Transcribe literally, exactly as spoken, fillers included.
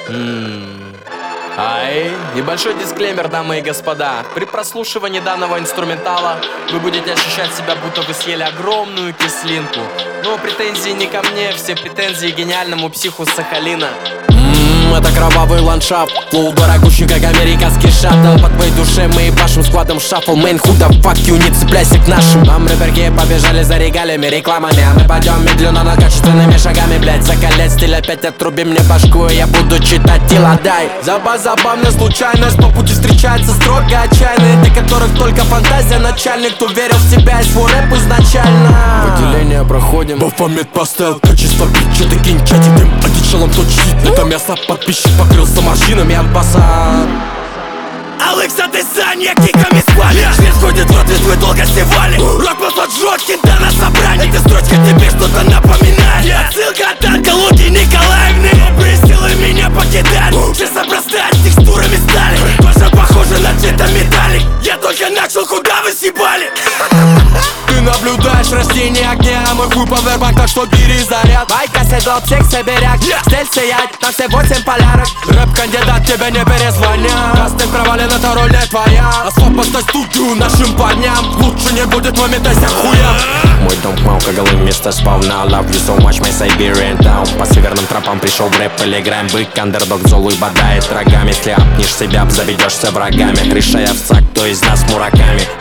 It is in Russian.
М. Ай, небольшой дисклеймер, дамы и господа. При прослушивании данного инструментала вы будете ощущать себя, будто вы съели огромную кислинку. Но претензии не ко мне, все претензии гениальному психу Сахалина. Ммм, это кровавый ландшафт. Флоу дорогущий, как американский шаттл. По твоей душе мы ебашим складом шаффл. Мейн, who the fuck you, не цепляйся к нашим. Нам рэперки побежали за регалиями, рекламами. А мы пойдем медленно, но качественными шагами, блять. Закалять стиль, опять отруби мне башку, и я буду читать тела, дай. Забавная случайность, по пути встречается строго отчаянные, для которых только фантазия начальник, кто верил в себя и свой рэп изначально. Выделение проходим, Бафомет поставил качество пича, ты кинь чати, дым, одичалом тот чит. Это мясо подписчик покрылся морщинами от баса. Алекса Десанья киками с вами. Свет сходит в рот, ведь вы долго севали. Рок поджёг, хита на собрании. Эта строчка тебе что-то напоминает. Отсылка от онкологии Николаевны. Добрые силы меня покидают. Сейчас обрастает текстурами стали. Кожа похожа на цвета металлик. Я только начал, куда вы съебали? Ты наблюдаешь растение огня, мой хуй повербанк, так что бери заряд. Байка седло, всех соберяк, стель сиять на все восемь полярок. Рэп-кандидат, тебе не перезвонят. Кастинг провален, это роль не твоя. Асфальт поставь студию нашим парням. Лучше не будет момента ся хуя. Мой дом к малкоголым место сполна. Love you so much, my Siberian town. По северным тропам пришел в рэп, телеграм. Бык, андердог, золой бодает рогами. Если апнешь себя, обзаведешься врагами. Крыша овца, кто из нас мураками.